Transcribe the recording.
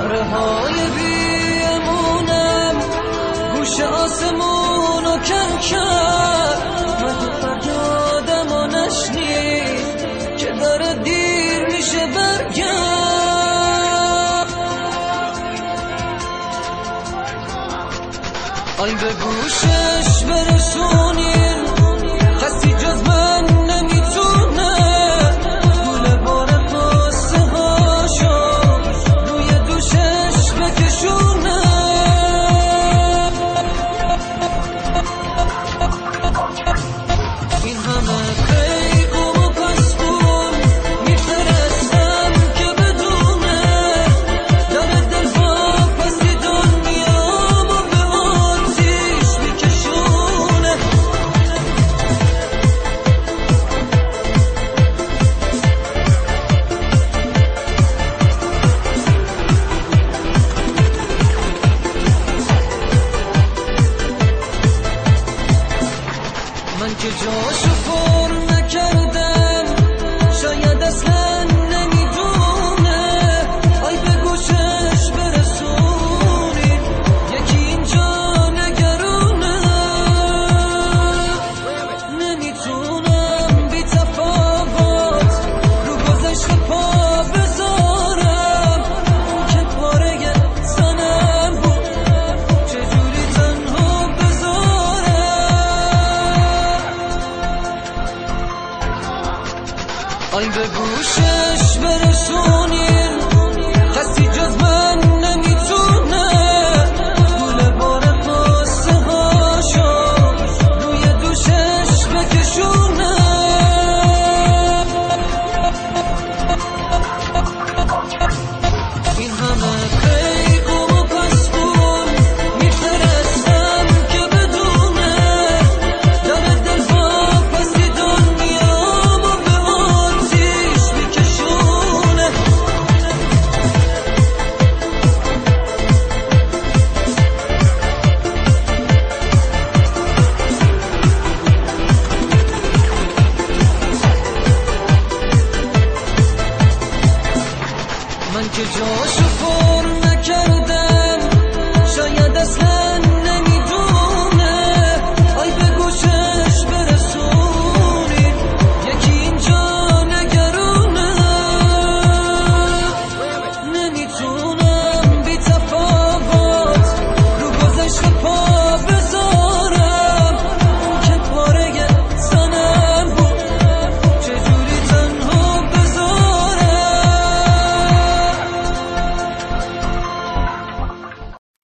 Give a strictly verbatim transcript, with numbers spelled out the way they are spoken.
ابره های بیمونم گوش آسمون و کن کرد مگه فریادم و نشنید که داره دیر میشه برگرد. آی به گوشش برسونین کسی جز من نمیتونه گوله بار قصه هاشو روی دوشش بکشونه. این همه قیقوم و پسبون میفرستم که بدونه داره دل با پسی دنیامو به آتیش میکشونه. من که جاشو پر نکردم شاید اصلا نمیدونه. آی به گوشش برسونین یکی اینجا نگرونه. نمیتونم بی تفاوت رو گذشته پا بذارم که پاره زنم بود چجوری تنها بذارم. آی به گوشش برسونین کسی جز من نمیتونه گوله بار قصه هاشو روی دوشش بکشونه. این همه قیقوم و پسبون میفرستم که بدونه داره دل با پسی دنیامو به آتیش میکشونه. من که جاشو پر نکردم